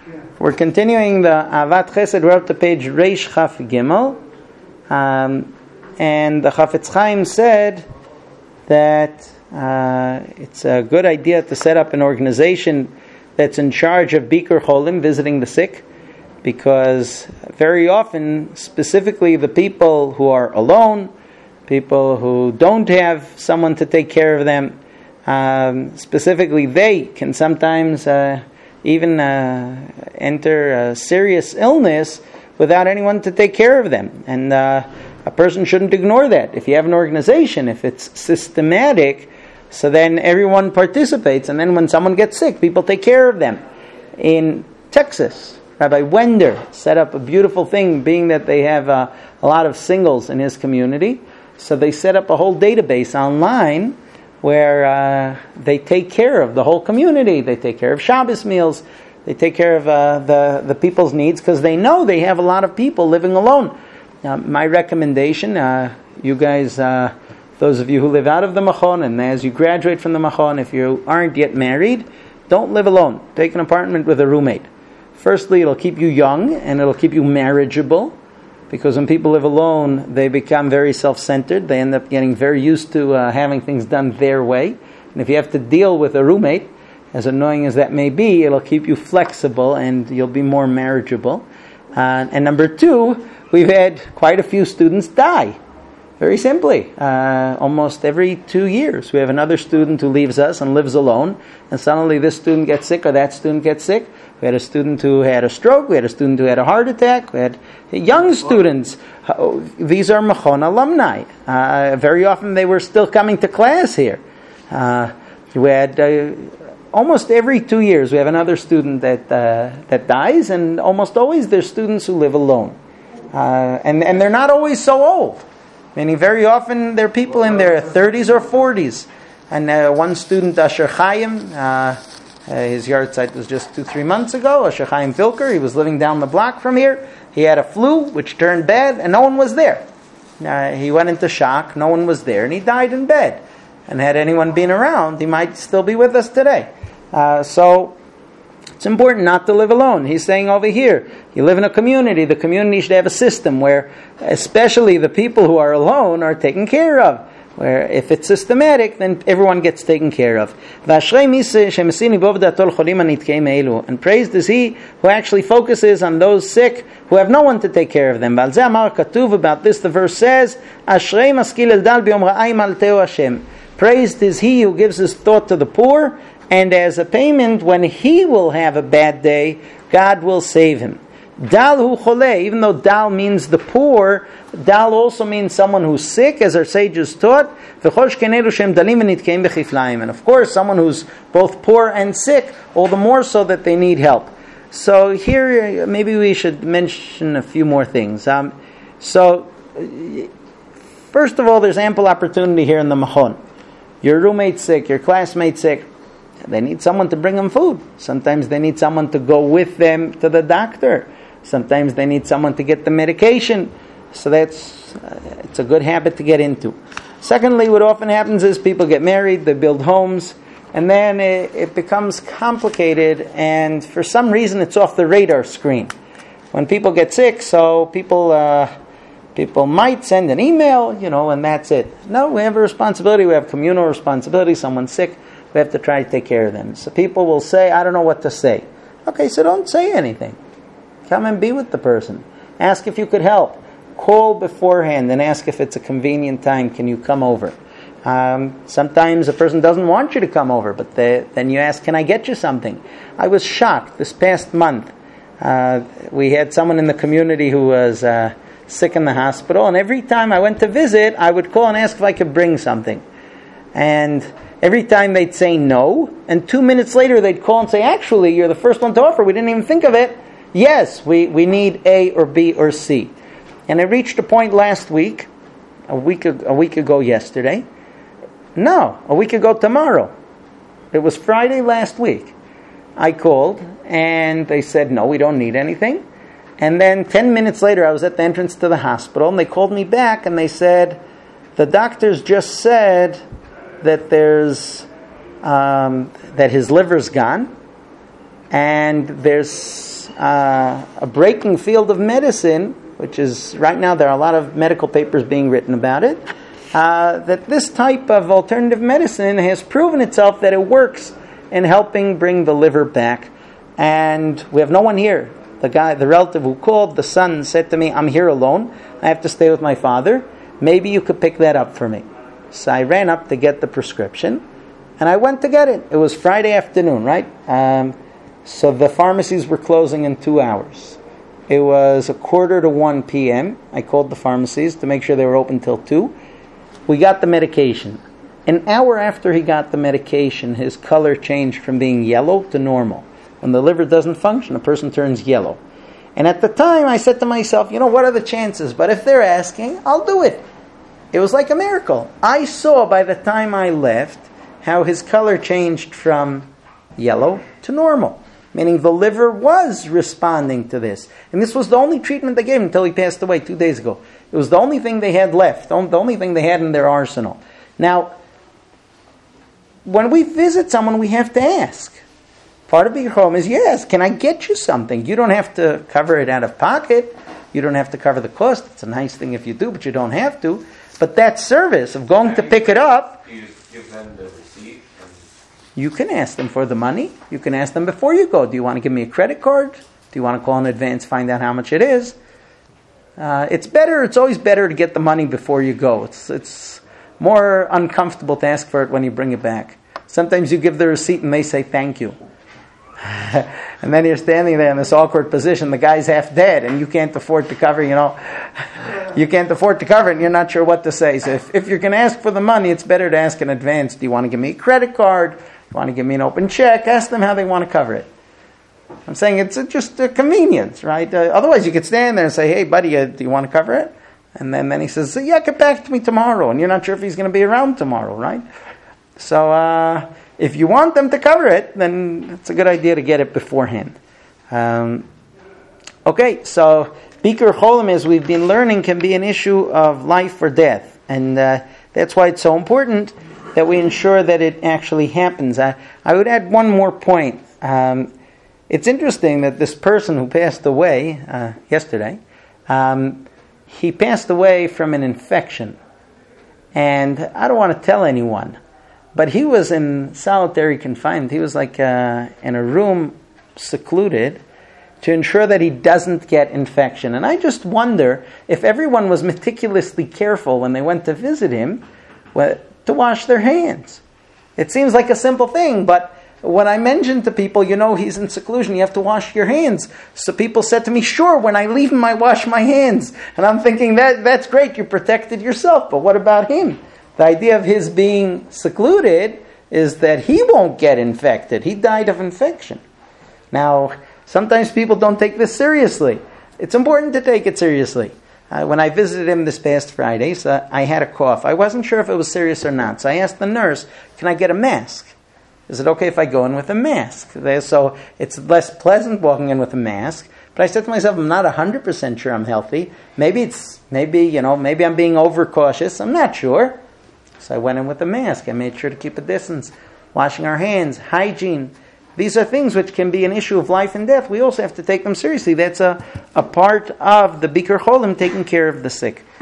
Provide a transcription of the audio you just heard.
We're continuing the Avat Chesed. We're up to page Reish Chaf Gimel. And the Chafetz Chaim said that it's a good idea to set up an organization that's in charge of Bikur Cholim, visiting the sick, because very often, specifically the people who are alone, people who don't have someone to take care of them, specifically they can sometimes even enter a serious illness without anyone to take care of them. And a person shouldn't ignore that. If you have an organization, if it's systematic, so then everyone participates, and then when someone gets sick, people take care of them. In Texas, Rabbi Wender set up a beautiful thing, being that they have a lot of singles in his community. So they set up a whole database online where they take care of the whole community. They take care of Shabbos meals. They take care of the people's needs, because they know they have a lot of people living alone. My recommendation, you guys, those of you who live out of the Machon, and as you graduate from the Machon, if you aren't yet married, don't live alone. Take an apartment with a roommate. Firstly, it'll keep you young, and it'll keep you marriageable, because when people live alone, they become very self-centered. They end up getting very used to having things done their way. And if you have to deal with a roommate, as annoying as that may be, it'll keep you flexible, and you'll be more marriageable. And number two, we've had quite a few students die. Very simply, almost every 2 years, we have another student who leaves us and lives alone, and suddenly this student gets sick or that student gets sick. We had a student who had a stroke. We had a student who had a heart attack. We had young students. These are Machon alumni. Very often they were still coming to class here. We had almost every 2 years we have another student that dies, and almost always there's students who live alone, and they're not always so old. Meaning, very often there are people in their 30s or 40s. And one student, Asher Chaim, his yard site was just 2-3 months ago. Asher Chaim Vilker, he was living down the block from here. He had a flu, which turned bad, and no one was there. He went into shock, no one was there, and he died in bed. And had anyone been around, he might still be with us today. So it's important not to live alone. He's saying over here, you live in a community. The community should have a system where especially the people who are alone are taken care of. Where if it's systematic, then everyone gets taken care of. And praised is he who actually focuses on those sick who have no one to take care of them. About this the verse says, praised is he who gives his thought to the poor, and as a payment, when he will have a bad day, God will save him. Dal hu chole, even though dal means the poor, dal also means someone who's sick, as our sages taught. And of course, someone who's both poor and sick, all the more so that they need help. So here, maybe we should mention a few more things. So, first of all, there's ample opportunity here in the Machon. Your roommate's sick, your classmate's sick. They need someone to bring them food. Sometimes they need someone to go with them to the doctor. Sometimes they need someone to get the medication. So it's a good habit to get into. Secondly, what often happens is people get married, they build homes, and then it becomes complicated, and for some reason it's off the radar screen. When people get sick, so people might send an email, and that's it. No, we have a responsibility. We have communal responsibility. Someone's sick. We have to try to take care of them. So people will say, I don't know what to say. Okay, so don't say anything. Come and be with the person. Ask if you could help. Call beforehand and ask if it's a convenient time. Can you come over? Sometimes a person doesn't want you to come over, but then you ask, can I get you something? I was shocked this past month. We had someone in the community who was sick in the hospital, and every time I went to visit, I would call and ask if I could bring something. And every time they'd say no, and 2 minutes later they'd call and say, actually, you're the first one to offer. We didn't even think of it. Yes, we need A or B or C. And it reached a point last week, a week ago yesterday. No, a week ago tomorrow. It was Friday last week. I called, and they said, no, we don't need anything. And then 10 minutes later, I was at the entrance to the hospital, and they called me back, and they said, the doctors just said that that his liver's gone, And there's a breaking field of medicine, which is, right now there are a lot of medical papers being written about it, that this type of alternative medicine has proven itself that it works in helping bring the liver back. And we have no one here. The relative who called, the son, said to me, I'm here alone. I have to stay with my father. Maybe you could pick that up for me. So I ran up to get the prescription, and I went to get it. It was Friday afternoon, right? So the pharmacies were closing in 2 hours. It was 1:45 p.m. I called the pharmacies to make sure they were open till 2. We got the medication. An hour after he got the medication, his color changed from being yellow to normal. When the liver doesn't function, a person turns yellow. And at the time, I said to myself, what are the chances? But if they're asking, I'll do it. It was like a miracle. I saw by the time I left how his color changed from yellow to normal. Meaning the liver was responding to this. And this was the only treatment they gave him until he passed away 2 days ago. It was the only thing they had left, the only thing they had in their arsenal. Now, when we visit someone, we have to ask. Part of Bikur Cholim is, yes, can I get you something? You don't have to cover it out of pocket. You don't have to cover the cost. It's a nice thing if you do, but you don't have to. But that service of going to pick it up, you just give them the receipt. You can ask them for the money. You can ask them before you go. Do you want to give me a credit card? Do you want to call in advance, find out how much it is? It's always better to get the money before you go. It's more uncomfortable to ask for it when you bring it back. Sometimes you give the receipt and they say thank you. And then you're standing there in this awkward position. The guy's half dead and you can't afford to cover, You can't afford to cover it and you're not sure what to say. So if you're going to ask for the money, it's better to ask in advance. Do you want to give me a credit card? Do you want to give me an open check? Ask them how they want to cover it. I'm saying it's just a convenience, right? Otherwise you could stand there and say, hey buddy, do you want to cover it? And then he says, yeah, get back to me tomorrow. And you're not sure if he's going to be around tomorrow, right? So if you want them to cover it, then it's a good idea to get it beforehand. Okay, so Bikur Cholim, as we've been learning, can be an issue of life or death. And that's why it's so important that we ensure that it actually happens. I would add one more point. It's interesting that this person who passed away yesterday, he passed away from an infection. And I don't want to tell anyone, but he was in solitary confinement. He was like in a room, secluded, to ensure that he doesn't get infection. And I just wonder if everyone was meticulously careful when they went to visit him to wash their hands. It seems like a simple thing, but when I mentioned to people, he's in seclusion, you have to wash your hands. So people said to me, sure, when I leave him, I wash my hands. And I'm thinking, that's great, you protected yourself, but what about him? The idea of his being secluded is that he won't get infected. He died of infection. Now, sometimes people don't take this seriously. It's important to take it seriously. When I visited him this past Friday, so I had a cough. I wasn't sure if it was serious or not. So I asked the nurse, can I get a mask? Is it okay if I go in with a mask? So it's less pleasant walking in with a mask. But I said to myself, I'm not 100% sure I'm healthy. Maybe I'm being overcautious. I'm not sure. So I went in with a mask. I made sure to keep a distance. Washing our hands, hygiene. These are things which can be an issue of life and death. We also have to take them seriously. That's a part of the Bikur Cholim, taking care of the sick.